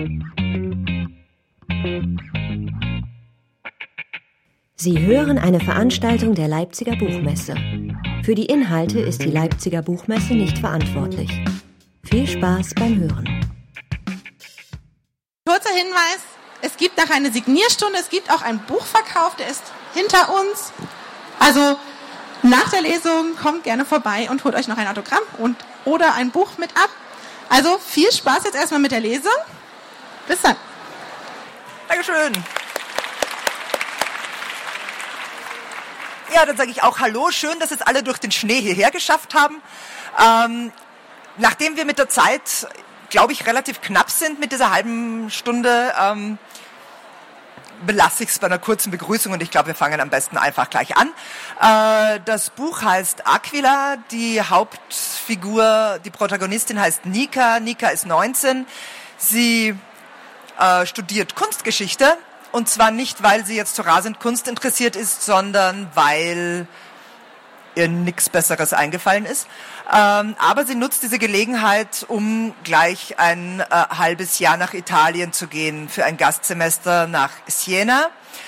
Sie hören eine Veranstaltung der Leipziger Buchmesse. Für die Inhalte ist die Leipziger Buchmesse nicht verantwortlich. Viel Spaß beim Hören. Kurzer Hinweis, es gibt nachher eine Signierstunde, es gibt auch einen Buchverkauf, der ist hinter uns. Also nach der Lesung kommt gerne vorbei und holt euch noch ein Autogramm oder ein Buch mit ab. Also viel Spaß jetzt erstmal mit der Lesung. Bis dann. Dankeschön. Ja, dann sage ich auch Hallo. Schön, dass jetzt alle durch den Schnee hierher geschafft haben. Nachdem wir mit der Zeit, glaube ich, relativ knapp sind mit dieser halben Stunde, belasse ich es bei einer kurzen Begrüßung und ich glaube, wir fangen am besten einfach gleich an. Das Buch heißt Aquila, die Hauptfigur, die Protagonistin heißt Nika. Nika ist 19. Sie studiert Kunstgeschichte. Und zwar nicht, weil sie jetzt so rasend Kunst interessiert ist, sondern weil ihr nichts Besseres eingefallen ist. Aber sie nutzt diese Gelegenheit, um gleich ein halbes Jahr nach Italien zu gehen für ein Gastsemester nach Siena,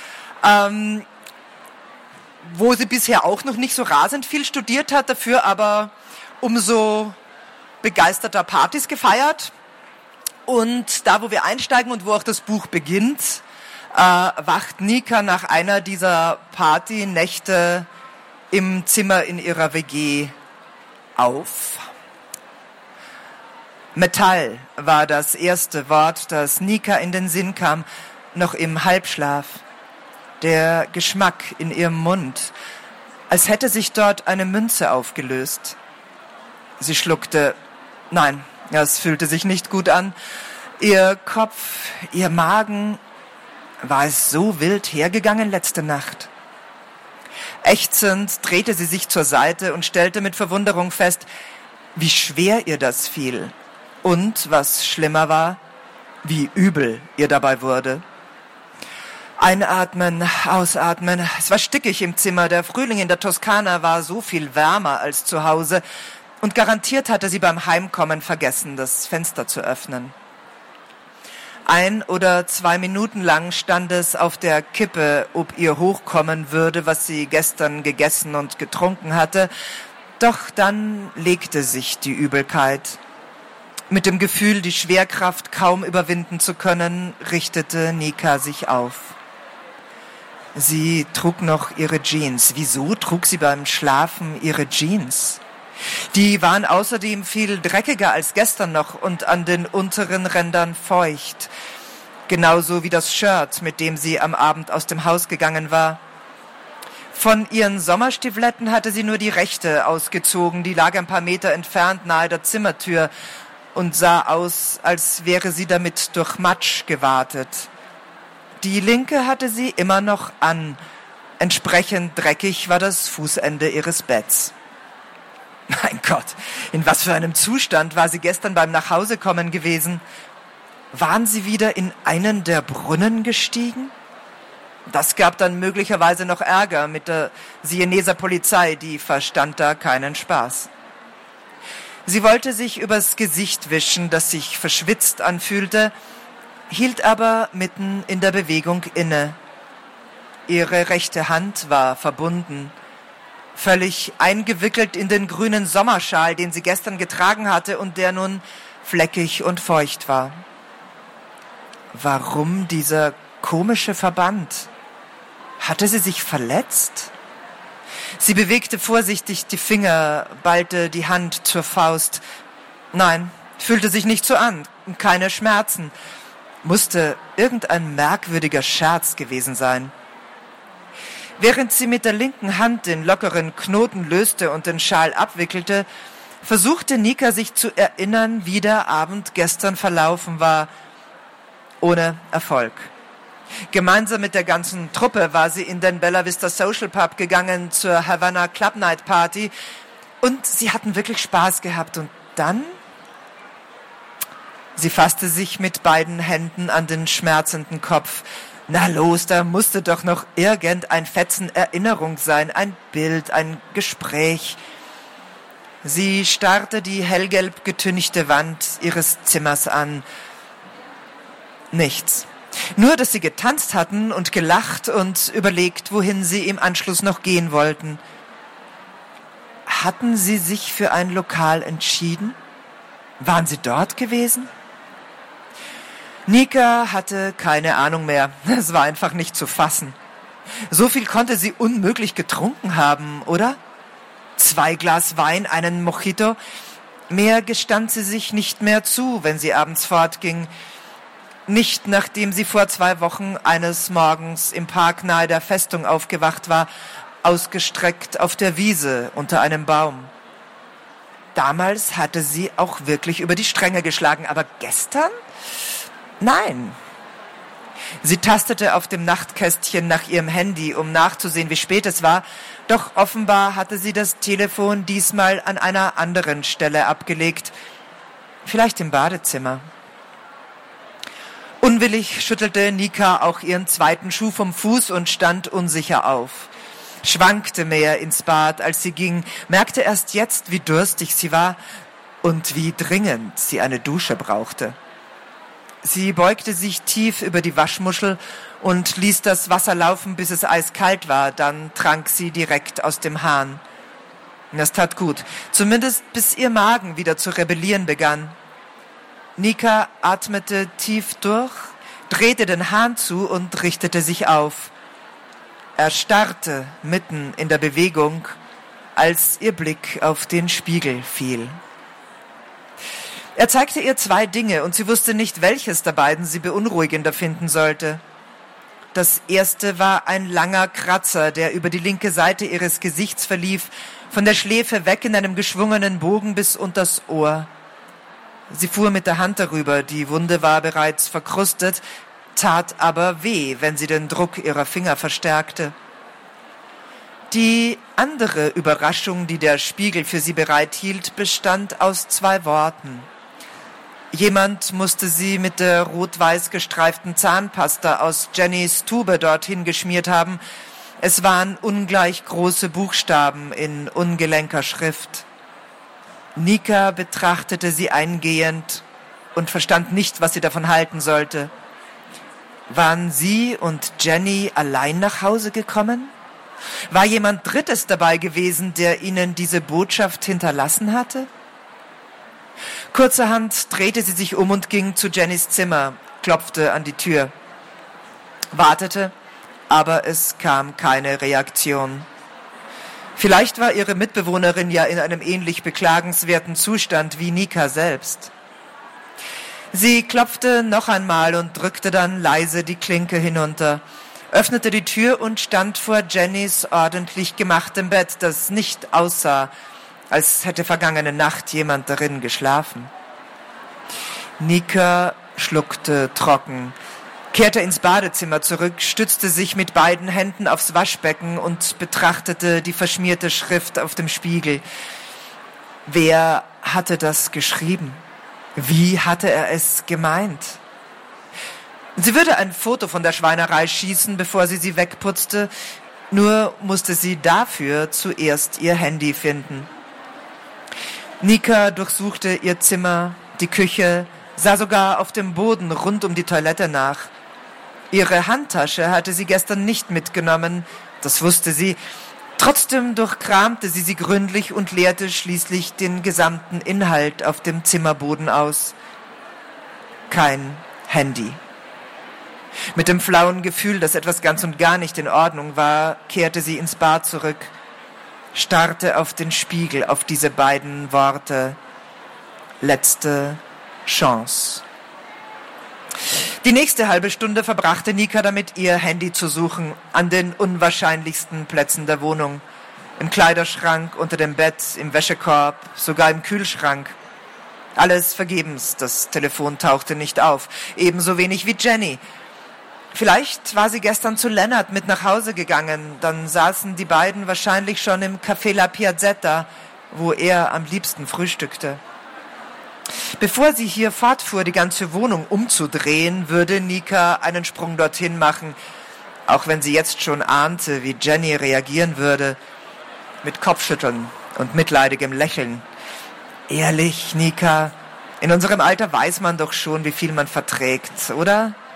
wo sie bisher auch noch nicht so rasend viel studiert hat, dafür aber umso begeisterter Partys gefeiert. Und da, wo wir einsteigen und wo auch das Buch beginnt, wacht Nika nach einer dieser Partynächte im Zimmer in ihrer WG auf. Metall war das erste Wort, das Nika in den Sinn kam, noch im Halbschlaf. Der Geschmack in ihrem Mund, als hätte sich dort eine Münze aufgelöst. Sie schluckte. Nein, es fühlte sich nicht gut an. Ihr Kopf, ihr Magen, war es so wild hergegangen letzte Nacht? Ächzend drehte sie sich zur Seite und stellte mit Verwunderung fest, wie schwer ihr das fiel. Und, was schlimmer war, wie übel ihr dabei wurde. Einatmen, ausatmen. Es war stickig im Zimmer. Der Frühling in der Toskana war so viel wärmer als zu Hause. Und garantiert hatte sie beim Heimkommen vergessen, das Fenster zu öffnen. 1 oder 2 Minuten lang stand es auf der Kippe, ob ihr hochkommen würde, was sie gestern gegessen und getrunken hatte. Doch dann legte sich die Übelkeit. Mit dem Gefühl, die Schwerkraft kaum überwinden zu können, richtete Nika sich auf. Sie trug noch ihre Jeans. Wieso trug sie beim Schlafen ihre Jeans? Die waren außerdem viel dreckiger als gestern noch und an den unteren Rändern feucht. Genauso wie das Shirt, mit dem sie am Abend aus dem Haus gegangen war. Von ihren Sommerstiefeletten hatte sie nur die rechte ausgezogen. Die lag ein paar Meter entfernt nahe der Zimmertür und sah aus, als wäre sie damit durch Matsch gewatet. Die linke hatte sie immer noch an. Entsprechend dreckig war das Fußende ihres Betts. Mein Gott, in was für einem Zustand war sie gestern beim Nachhausekommen gewesen? Waren sie wieder in einen der Brunnen gestiegen? Das gab dann möglicherweise noch Ärger mit der Sieneser Polizei, die verstand da keinen Spaß. Sie wollte sich übers Gesicht wischen, das sich verschwitzt anfühlte, hielt aber mitten in der Bewegung inne. Ihre rechte Hand war verbunden. Völlig eingewickelt in den grünen Sommerschal, den sie gestern getragen hatte und der nun fleckig und feucht war. Warum dieser komische Verband? Hatte sie sich verletzt? Sie bewegte vorsichtig die Finger, ballte die Hand zur Faust. Nein, fühlte sich nicht so an, keine Schmerzen. Musste irgendein merkwürdiger Scherz gewesen sein. Während sie mit der linken Hand den lockeren Knoten löste und den Schal abwickelte, versuchte Nika sich zu erinnern, wie der Abend gestern verlaufen war, ohne Erfolg. Gemeinsam mit der ganzen Truppe war sie in den Bella Vista Social Pub gegangen zur Havana Club Night Party und sie hatten wirklich Spaß gehabt. Und dann? Sie fasste sich mit beiden Händen an den schmerzenden Kopf. Na los, da musste doch noch irgendein Fetzen Erinnerung sein, ein Bild, ein Gespräch. Sie starrte die hellgelb getünchte Wand ihres Zimmers an. Nichts. Nur, dass sie getanzt hatten und gelacht und überlegt, wohin sie im Anschluss noch gehen wollten. Hatten sie sich für ein Lokal entschieden? Waren sie dort gewesen? Nika hatte keine Ahnung mehr. Es war einfach nicht zu fassen. So viel konnte sie unmöglich getrunken haben, oder? 2 Glas Wein, einen Mojito. Mehr gestand sie sich nicht mehr zu, wenn sie abends fortging. Nicht nachdem sie vor 2 Wochen eines Morgens im Park nahe der Festung aufgewacht war, ausgestreckt auf der Wiese unter einem Baum. Damals hatte sie auch wirklich über die Stränge geschlagen, aber gestern? Nein. Sie tastete auf dem Nachtkästchen nach ihrem Handy, um nachzusehen, wie spät es war, doch offenbar hatte sie das Telefon diesmal an einer anderen Stelle abgelegt, vielleicht im Badezimmer. Unwillig schüttelte Nika auch ihren 2. Schuh vom Fuß und stand unsicher auf. Schwankte mehr ins Bad, als sie ging, merkte erst jetzt, wie durstig sie war und wie dringend sie eine Dusche brauchte. Sie beugte sich tief über die Waschmuschel und ließ das Wasser laufen, bis es eiskalt war. Dann trank sie direkt aus dem Hahn. Das tat gut, zumindest bis ihr Magen wieder zu rebellieren begann. Nika atmete tief durch, drehte den Hahn zu und richtete sich auf. Er starrte mitten in der Bewegung, als ihr Blick auf den Spiegel fiel. Er zeigte ihr 2 Dinge und sie wusste nicht, welches der beiden sie beunruhigender finden sollte. Das erste war ein langer Kratzer, der über die linke Seite ihres Gesichts verlief, von der Schläfe weg in einem geschwungenen Bogen bis unters Ohr. Sie fuhr mit der Hand darüber, die Wunde war bereits verkrustet, tat aber weh, wenn sie den Druck ihrer Finger verstärkte. Die andere Überraschung, die der Spiegel für sie bereithielt, bestand aus 2 Worten. Jemand musste sie mit der rot-weiß gestreiften Zahnpasta aus Jennys Tube dorthin geschmiert haben. Es waren ungleich große Buchstaben in ungelenker Schrift. Nika betrachtete sie eingehend und verstand nicht, was sie davon halten sollte. Waren sie und Jenny allein nach Hause gekommen? War jemand Drittes dabei gewesen, der ihnen diese Botschaft hinterlassen hatte? Kurzerhand drehte sie sich um und ging zu Jennys Zimmer, klopfte an die Tür, wartete, aber es kam keine Reaktion. Vielleicht war ihre Mitbewohnerin ja in einem ähnlich beklagenswerten Zustand wie Nika selbst. Sie klopfte noch einmal und drückte dann leise die Klinke hinunter, öffnete die Tür und stand vor Jennys ordentlich gemachtem Bett, das nicht aussah, als hätte vergangene Nacht jemand darin geschlafen. Nika schluckte trocken, kehrte ins Badezimmer zurück, stützte sich mit beiden Händen aufs Waschbecken und betrachtete die verschmierte Schrift auf dem Spiegel. Wer hatte das geschrieben? Wie hatte er es gemeint? Sie würde ein Foto von der Schweinerei schießen, bevor sie wegputzte, nur musste sie dafür zuerst ihr Handy finden. Nika durchsuchte ihr Zimmer, die Küche, sah sogar auf dem Boden rund um die Toilette nach. Ihre Handtasche hatte sie gestern nicht mitgenommen, das wusste sie. Trotzdem durchkramte sie gründlich und leerte schließlich den gesamten Inhalt auf dem Zimmerboden aus. Kein Handy. Mit dem flauen Gefühl, dass etwas ganz und gar nicht in Ordnung war, kehrte sie ins Bad zurück, starrte auf den Spiegel, auf diese beiden Worte. Letzte Chance. Die nächste halbe Stunde verbrachte Nika damit, ihr Handy zu suchen, an den unwahrscheinlichsten Plätzen der Wohnung. Im Kleiderschrank, unter dem Bett, im Wäschekorb, sogar im Kühlschrank. Alles vergebens, das Telefon tauchte nicht auf, ebenso wenig wie Jenny. Vielleicht war sie gestern zu Lennart mit nach Hause gegangen, dann saßen die beiden wahrscheinlich schon im Café La Piazzetta, wo er am liebsten frühstückte. Bevor sie hier fortfuhr, die ganze Wohnung umzudrehen, würde Nika einen Sprung dorthin machen, auch wenn sie jetzt schon ahnte, wie Jenny reagieren würde, mit Kopfschütteln und mitleidigem Lächeln. Ehrlich, Nika, in unserem Alter weiß man doch schon, wie viel man verträgt, oder?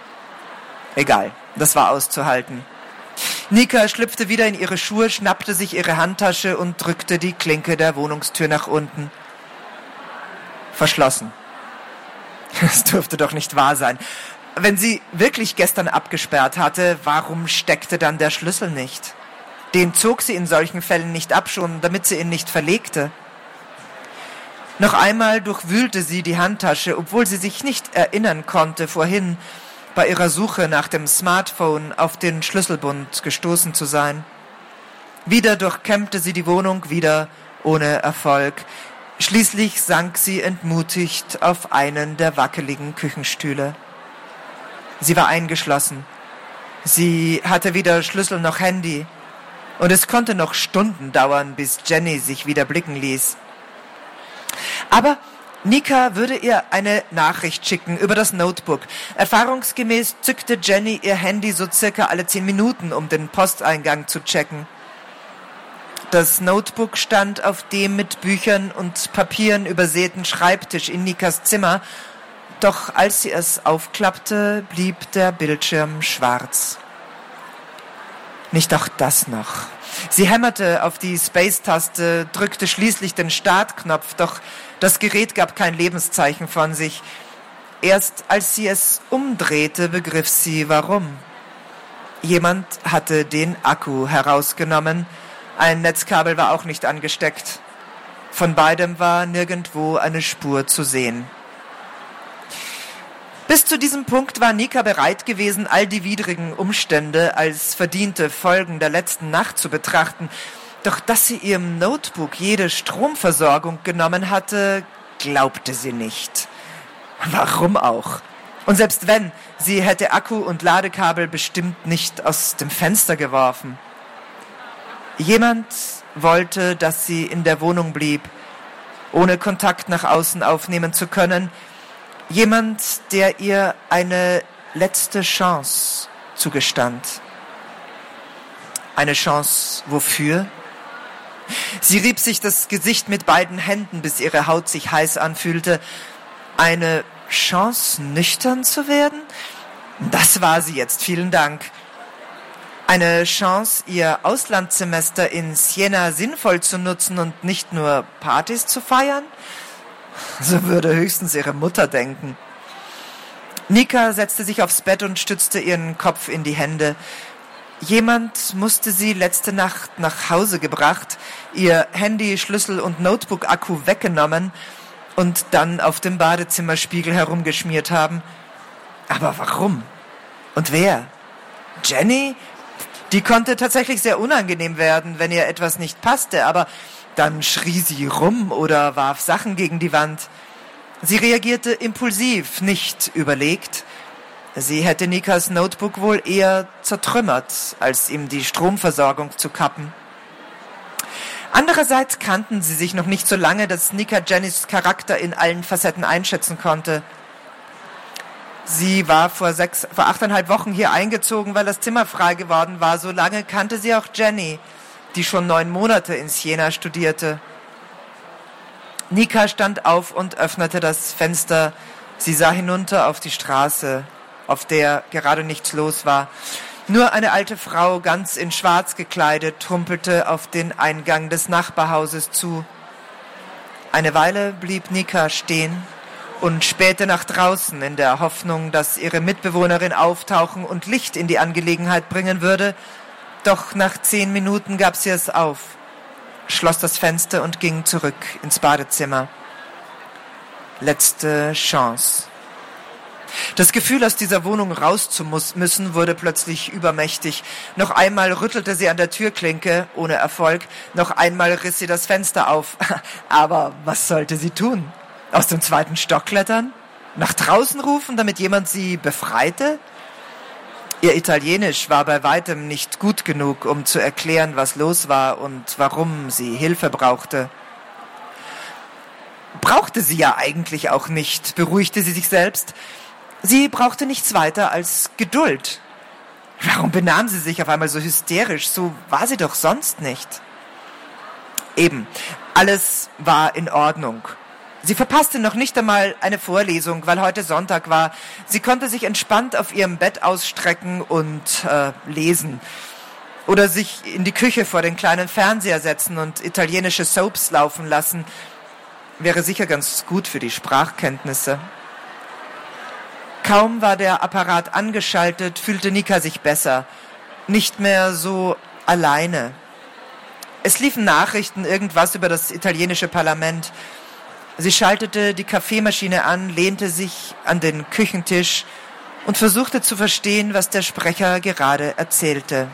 Egal, das war auszuhalten. Nika schlüpfte wieder in ihre Schuhe, schnappte sich ihre Handtasche und drückte die Klinke der Wohnungstür nach unten. Verschlossen. Das durfte doch nicht wahr sein. Wenn sie wirklich gestern abgesperrt hatte, warum steckte dann der Schlüssel nicht? Den zog sie in solchen Fällen nicht ab, schon damit sie ihn nicht verlegte. Noch einmal durchwühlte sie die Handtasche, obwohl sie sich nicht erinnern konnte, vorhin bei ihrer Suche nach dem Smartphone auf den Schlüsselbund gestoßen zu sein. Wieder durchkämmte sie die Wohnung, wieder ohne Erfolg. Schließlich sank sie entmutigt auf einen der wackeligen Küchenstühle. Sie war eingeschlossen. Sie hatte weder Schlüssel noch Handy. Und es konnte noch Stunden dauern, bis Jenny sich wieder blicken ließ. Aber Nika würde ihr eine Nachricht schicken über das Notebook. Erfahrungsgemäß zückte Jenny ihr Handy so circa alle 10 Minuten, um den Posteingang zu checken. Das Notebook stand auf dem mit Büchern und Papieren übersäten Schreibtisch in Nikas Zimmer. Doch als sie es aufklappte, blieb der Bildschirm schwarz. Nicht auch das noch. Sie hämmerte auf die Space-Taste, drückte schließlich den Startknopf, doch das Gerät gab kein Lebenszeichen von sich. Erst als sie es umdrehte, begriff sie, warum. Jemand hatte den Akku herausgenommen. Ein Netzkabel war auch nicht angesteckt. Von beidem war nirgendwo eine Spur zu sehen. Bis zu diesem Punkt war Nika bereit gewesen, all die widrigen Umstände als verdiente Folgen der letzten Nacht zu betrachten. Doch dass sie ihrem Notebook jede Stromversorgung genommen hatte, glaubte sie nicht. Warum auch? Und selbst wenn, sie hätte Akku und Ladekabel bestimmt nicht aus dem Fenster geworfen. Jemand wollte, dass sie in der Wohnung blieb, ohne Kontakt nach außen aufnehmen zu können. Jemand, der ihr eine letzte Chance zugestand. Eine Chance wofür? Sie rieb sich das Gesicht mit beiden Händen, bis ihre Haut sich heiß anfühlte. Eine Chance, nüchtern zu werden? Das war sie jetzt, vielen Dank. Eine Chance, ihr Auslandssemester in Siena sinnvoll zu nutzen und nicht nur Partys zu feiern? So würde höchstens ihre Mutter denken. Nika setzte sich aufs Bett und stützte ihren Kopf in die Hände. Jemand musste sie letzte Nacht nach Hause gebracht, ihr Handy, Schlüssel und Notebook-Akku weggenommen und dann auf dem Badezimmerspiegel herumgeschmiert haben. Aber warum? Und wer? Jenny? Die konnte tatsächlich sehr unangenehm werden, wenn ihr etwas nicht passte, aber dann schrie sie rum oder warf Sachen gegen die Wand. Sie reagierte impulsiv, nicht überlegt. Sie hätte Nikas Notebook wohl eher zertrümmert, als ihm die Stromversorgung zu kappen. Andererseits kannten sie sich noch nicht so lange, dass Nika Jennys Charakter in allen Facetten einschätzen konnte. Sie war vor 8,5 Wochen hier eingezogen, weil das Zimmer frei geworden war. So lange kannte sie auch Jenny, die schon 9 Monate in Siena studierte. Nika stand auf und öffnete das Fenster. Sie sah hinunter auf die Straße, auf der gerade nichts los war. Nur eine alte Frau, ganz in Schwarz gekleidet, trumpelte auf den Eingang des Nachbarhauses zu. Eine Weile blieb Nika stehen und spähte nach draußen in der Hoffnung, dass ihre Mitbewohnerin auftauchen und Licht in die Angelegenheit bringen würde. Doch nach 10 Minuten gab sie es auf, schloss das Fenster und ging zurück ins Badezimmer. Letzte Chance. Das Gefühl, aus dieser Wohnung raus zu müssen, wurde plötzlich übermächtig. Noch einmal rüttelte sie an der Türklinke, ohne Erfolg. Noch einmal riss sie das Fenster auf. Aber was sollte sie tun? Aus dem 2. Stock klettern? Nach draußen rufen, damit jemand sie befreite? Ihr Italienisch war bei weitem nicht gut genug, um zu erklären, was los war und warum sie Hilfe brauchte. Brauchte sie ja eigentlich auch nicht, beruhigte sie sich selbst. Sie brauchte nichts weiter als Geduld. Warum benahm sie sich auf einmal so hysterisch? So war sie doch sonst nicht. Eben, alles war in Ordnung. Sie verpasste noch nicht einmal eine Vorlesung, weil heute Sonntag war. Sie konnte sich entspannt auf ihrem Bett ausstrecken und lesen. Oder sich in die Küche vor den kleinen Fernseher setzen und italienische Soaps laufen lassen. Wäre sicher ganz gut für die Sprachkenntnisse. Kaum war der Apparat angeschaltet, fühlte Nika sich besser. Nicht mehr so alleine. Es liefen Nachrichten, irgendwas über das italienische Parlament. Sie schaltete die Kaffeemaschine an, lehnte sich an den Küchentisch und versuchte zu verstehen, was der Sprecher gerade erzählte.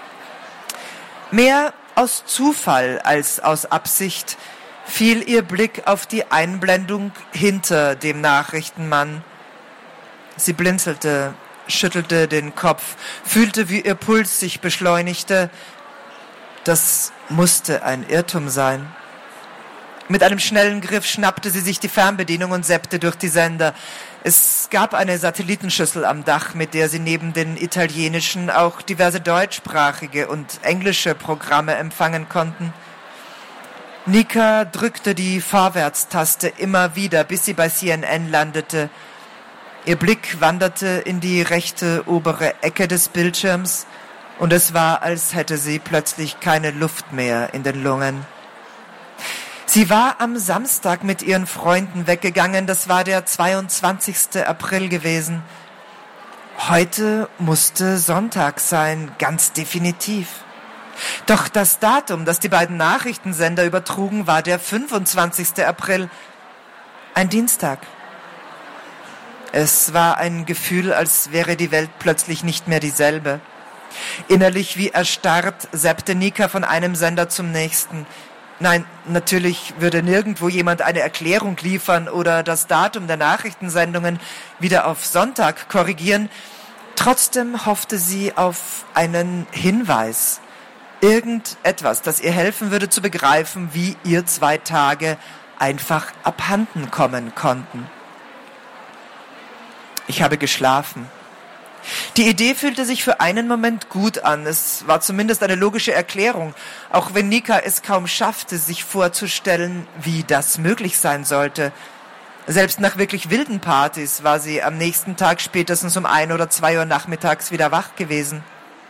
Mehr aus Zufall als aus Absicht fiel ihr Blick auf die Einblendung hinter dem Nachrichtenmann. Sie blinzelte, schüttelte den Kopf, fühlte, wie ihr Puls sich beschleunigte. Das musste ein Irrtum sein. Mit einem schnellen Griff schnappte sie sich die Fernbedienung und zappte durch die Sender. Es gab eine Satellitenschüssel am Dach, mit der sie neben den italienischen auch diverse deutschsprachige und englische Programme empfangen konnten. Nika drückte die Vorwärtstaste immer wieder, bis sie bei CNN landete. Ihr Blick wanderte in die rechte obere Ecke des Bildschirms und es war, als hätte sie plötzlich keine Luft mehr in den Lungen. Sie war am Samstag mit ihren Freunden weggegangen, das war der 22. April gewesen. Heute musste Sonntag sein, ganz definitiv. Doch das Datum, das die beiden Nachrichtensender übertrugen, war der 25. April, ein Dienstag. Es war ein Gefühl, als wäre die Welt plötzlich nicht mehr dieselbe. Innerlich wie erstarrt zappte Nika von einem Sender zum nächsten. Nein, natürlich würde nirgendwo jemand eine Erklärung liefern oder das Datum der Nachrichtensendungen wieder auf Sonntag korrigieren. Trotzdem hoffte sie auf einen Hinweis. Irgendetwas, das ihr helfen würde zu begreifen, wie ihr 2 Tage einfach abhanden kommen konnten. Ich habe geschlafen. Die Idee fühlte sich für einen Moment gut an. Es war zumindest eine logische Erklärung, auch wenn Nika es kaum schaffte, sich vorzustellen, wie das möglich sein sollte. Selbst nach wirklich wilden Partys war sie am nächsten Tag spätestens um 1 oder 2 Uhr nachmittags wieder wach gewesen.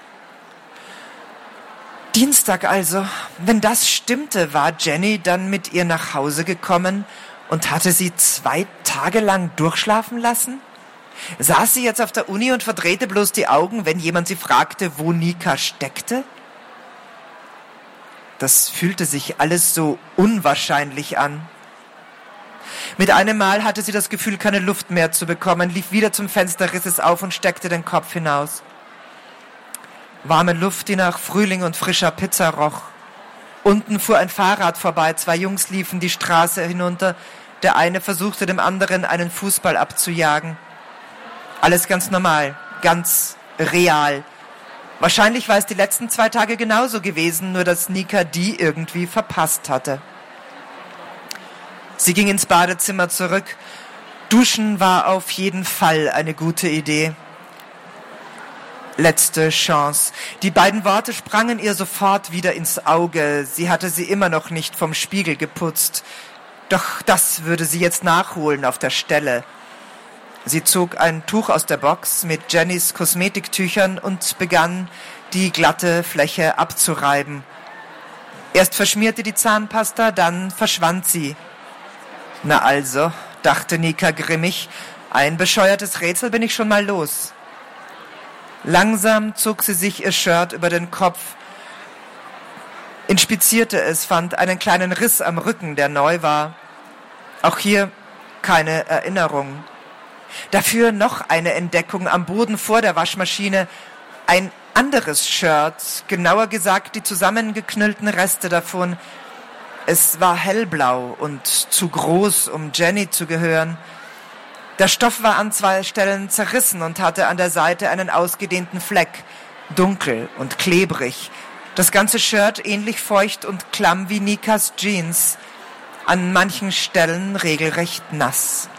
Dienstag also. Wenn das stimmte, war Jenny dann mit ihr nach Hause gekommen und hatte sie 2 Tage lang durchschlafen lassen? Saß sie jetzt auf der Uni und verdrehte bloß die Augen, wenn jemand sie fragte, wo Nika steckte? Das fühlte sich alles so unwahrscheinlich an. Mit einem Mal hatte sie das Gefühl, keine Luft mehr zu bekommen, lief wieder zum Fenster, riss es auf und steckte den Kopf hinaus. Warme Luft, die nach Frühling und frischer Pizza roch. Unten fuhr ein Fahrrad vorbei, 2 Jungs liefen die Straße hinunter. Der eine versuchte dem anderen einen Fußball abzujagen. Alles ganz normal, ganz real. Wahrscheinlich war es die letzten 2 Tage genauso gewesen, nur dass Nika die irgendwie verpasst hatte. Sie ging ins Badezimmer zurück. Duschen war auf jeden Fall eine gute Idee. Letzte Chance. Die beiden Worte sprangen ihr sofort wieder ins Auge. Sie hatte sie immer noch nicht vom Spiegel geputzt. Doch das würde sie jetzt nachholen auf der Stelle. Sie zog ein Tuch aus der Box mit Jennys Kosmetiktüchern und begann, die glatte Fläche abzureiben. Erst verschmierte die Zahnpasta, dann verschwand sie. Na also, dachte Nika grimmig, ein bescheuertes Rätsel bin ich schon mal los. Langsam zog sie sich ihr Shirt über den Kopf, inspizierte es, fand einen kleinen Riss am Rücken, der neu war. Auch hier keine Erinnerung. Dafür noch eine Entdeckung am Boden vor der Waschmaschine. Ein anderes Shirt, genauer gesagt die zusammengeknüllten Reste davon. Es war hellblau und zu groß, um Jenny zu gehören. Der Stoff war an 2 Stellen zerrissen und hatte an der Seite einen ausgedehnten Fleck, dunkel und klebrig. Das ganze Shirt ähnlich feucht und klamm wie Nikas Jeans, an manchen Stellen regelrecht nass.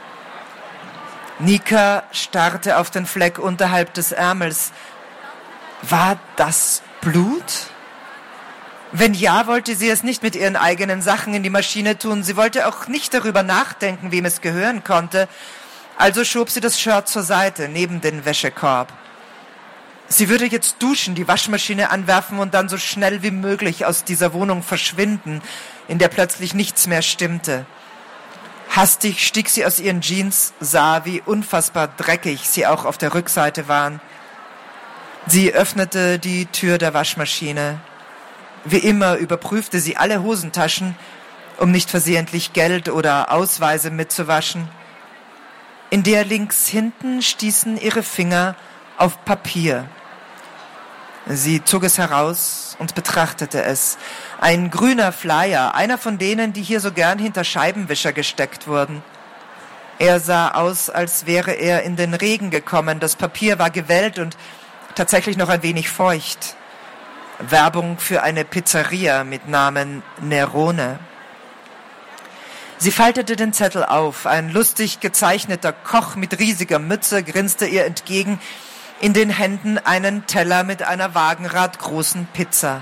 Nika starrte auf den Fleck unterhalb des Ärmels. War das Blut? Wenn ja, wollte sie es nicht mit ihren eigenen Sachen in die Maschine tun. Sie wollte auch nicht darüber nachdenken, wem es gehören konnte. Also schob sie das Shirt zur Seite, neben den Wäschekorb. Sie würde jetzt duschen, die Waschmaschine anwerfen und dann so schnell wie möglich aus dieser Wohnung verschwinden, in der plötzlich nichts mehr stimmte. Hastig stieg sie aus ihren Jeans, sah, wie unfassbar dreckig sie auch auf der Rückseite waren. Sie öffnete die Tür der Waschmaschine. Wie immer überprüfte sie alle Hosentaschen, um nicht versehentlich Geld oder Ausweise mitzuwaschen. In der links hinten stießen ihre Finger auf Papier. Sie zog es heraus und betrachtete es. Ein grüner Flyer, einer von denen, die hier so gern hinter Scheibenwischer gesteckt wurden. Er sah aus, als wäre er in den Regen gekommen. Das Papier war gewellt und tatsächlich noch ein wenig feucht. Werbung für eine Pizzeria mit Namen Nerone. Sie faltete den Zettel auf. Ein lustig gezeichneter Koch mit riesiger Mütze grinste ihr entgegen, in den Händen einen Teller mit einer wagenradgroßen Pizza.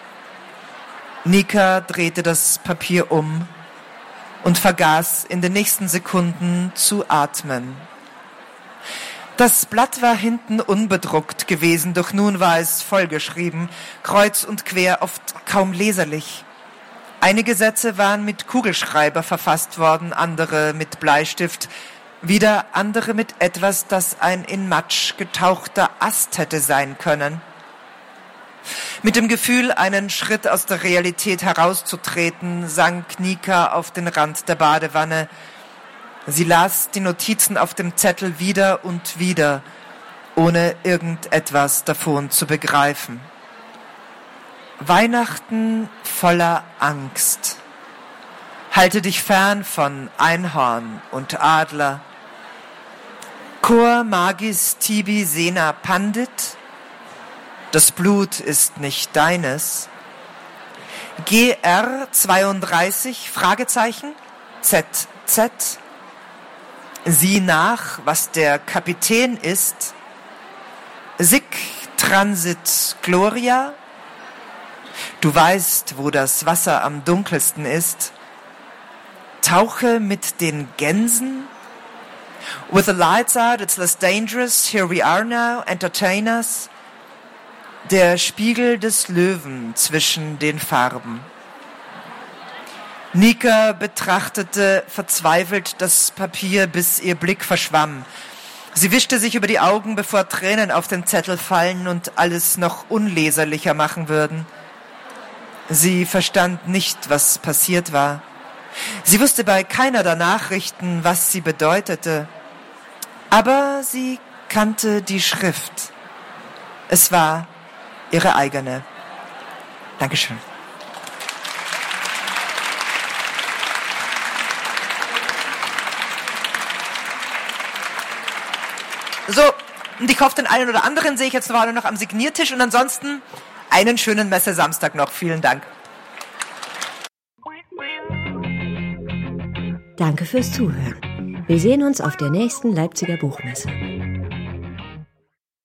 Nika drehte das Papier um und vergaß in den nächsten Sekunden zu atmen. Das Blatt war hinten unbedruckt gewesen, doch nun war es vollgeschrieben, kreuz und quer, oft kaum leserlich. Einige Sätze waren mit Kugelschreiber verfasst worden, andere mit Bleistift, wieder andere mit etwas, das ein in Matsch getauchter Ast hätte sein können. Mit dem Gefühl, einen Schritt aus der Realität herauszutreten, sank Nika auf den Rand der Badewanne. Sie las die Notizen auf dem Zettel wieder und wieder, ohne irgendetwas davon zu begreifen. Weihnachten voller Angst. Halte dich fern von Einhorn und Adler. Cor magis tibi sena pandit. Das Blut ist nicht deines. GR 32, Fragezeichen, ZZ. Sieh nach, was der Kapitän ist. Sic transit gloria. Du weißt, wo das Wasser am dunkelsten ist. Tauche mit den Gänsen. With the lights out, it's less dangerous. Here we are now, entertain us. Der Spiegel des Löwen zwischen den Farben. Nika betrachtete verzweifelt das Papier, bis ihr Blick verschwamm. Sie wischte sich über die Augen, bevor Tränen auf den Zettel fallen und alles noch unleserlicher machen würden. Sie verstand nicht, was passiert war. Sie wusste bei keiner der Nachrichten, was sie bedeutete. Aber sie kannte die Schrift. Es war ihre eigene. Dankeschön. So, und ich hoffe, den einen oder anderen sehe ich jetzt noch am Signiertisch und ansonsten einen schönen Messe-Samstag noch. Vielen Dank. Danke fürs Zuhören. Wir sehen uns auf der nächsten Leipziger Buchmesse.